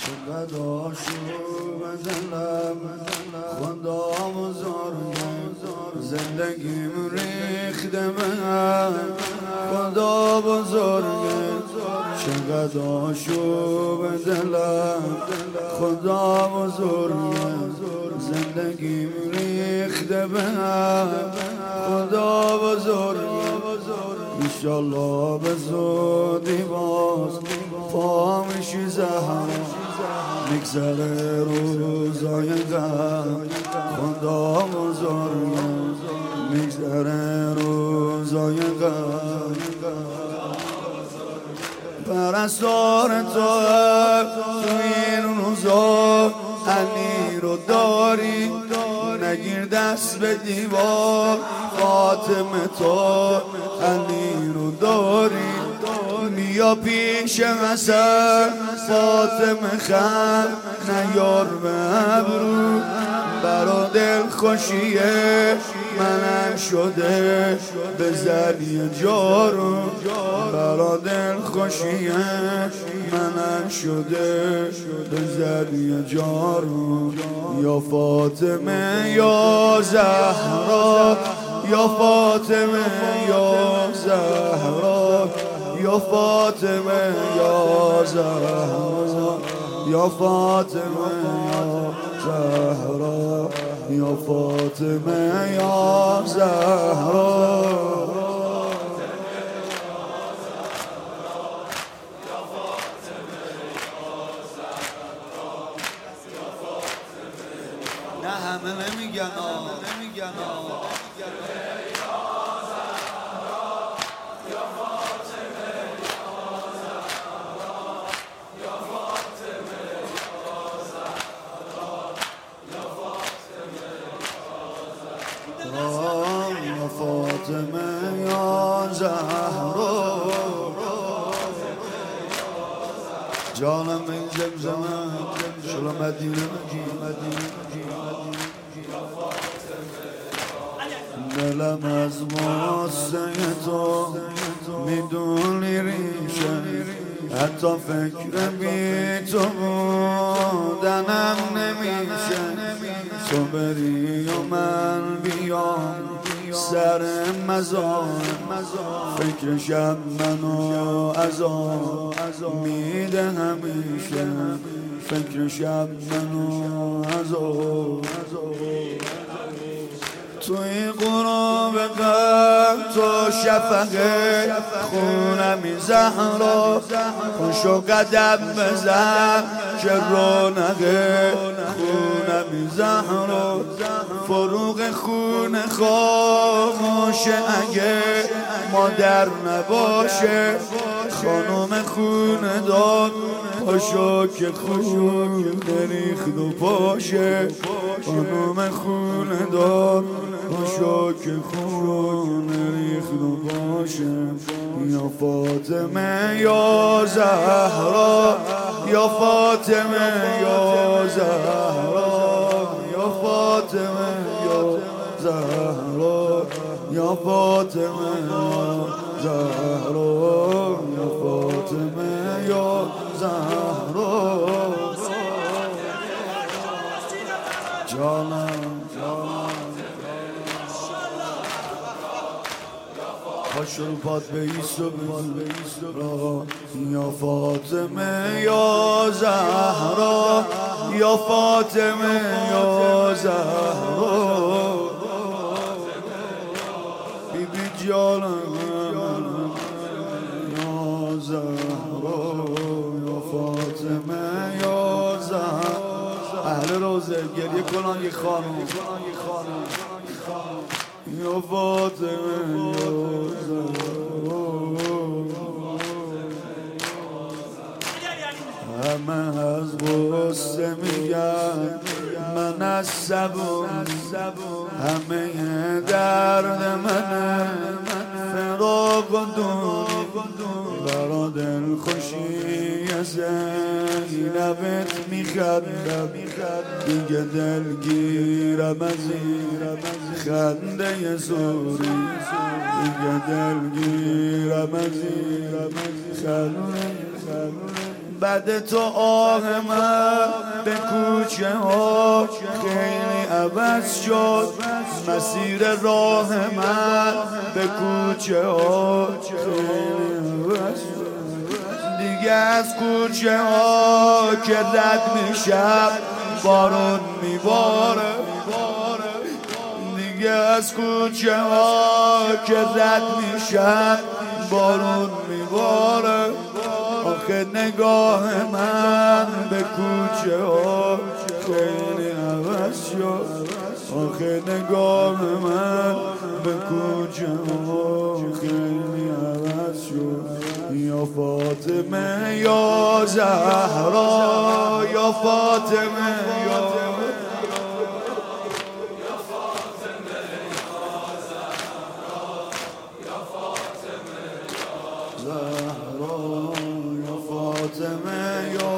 چقدر آشوب دلم خدا بزرگه، زندگیم ریخته به هم خدا بزرگه. چقدر آشوب دلم خدا بزرگه، زندگیم ریخته به هم خدا بزرگه. انشالله به زودی باز پا میشی زهرا، میگذره روزای غم خدا بزرگه، میگذره روزای غم. پرستار تو این روزا علی رو داری، نگیر دست به دیوار فاطمه تو علی رو داری. بیا پیش حسن فاطمه خم نیار به ابرو، برا دل خوشیه منم شده بزنی جارو، برا دل خوشیه منم شده بزنی جارو. یا فاطمه یا زهرا، یا فاطمه یا زهرا، یا فاطمه یا زهرا، یا فاطمه یا زهرا، یا فاطمه یا زهرا. نه همه نمیگن یا فاطمه یا زهرا. جانم این زمزمه شلو مدینه دلم از واسه تو میدونی ریشه، حتی فکر بی تو بودنم نمیشه. تو بری و من بیام سر مزار، فکر شب منو عذاب میده همیشه، فکر شب منو عذاب. توی غروب غم تو شفقه خونمی زهرا، خوشو قدم بزن که رونقه خونمی زهرا. فروغ خون خاموشه اگه مادر نباشه، خانم خون داد پاشو که خون ریخت و پاشه، خانم خون داد پاشو که خون ریخت و پاشه. یا فاطمه یا زهرا، یا فاطمه یا زهرا، یا فاطمه یا زهرا، یا فاطمه یا زهرا، یا فاطمه یا زهرا. جانم پاشو رو پات بیست و را. یا فاطمه یا زهرا، یا فاطمه یا زهرا. بی بی جانم یا زهرا، یا فاطمه یا زهرا. اهل روزه گریه کنن یه خانم، یا فاطمه یا زهرا. همه از غصه میگن من از صبور، همه درد منه فراق و دوری. برا دل خوشی زینبت میخندم، دیگه دلگیرم از این خنده زوری، دیگه دلگیرم از این خنده بعد تو آه من به کوچه ها خیلی عوض شد، مسیر راه من به کوچه ها خیلی عوض شد. دیگه از کوچه ها که رد میشم بارون میباره، دیگه از کوچه ها که رد میشم بارون میباره. آخه نگاه من به کوچه ها خیلی عوض شد، آخه نگاه من به کوچه ها خیلی عوض شد. یا فاطمه یا زهرا، یا فاطمه یا زهرا، یا فاطمه یا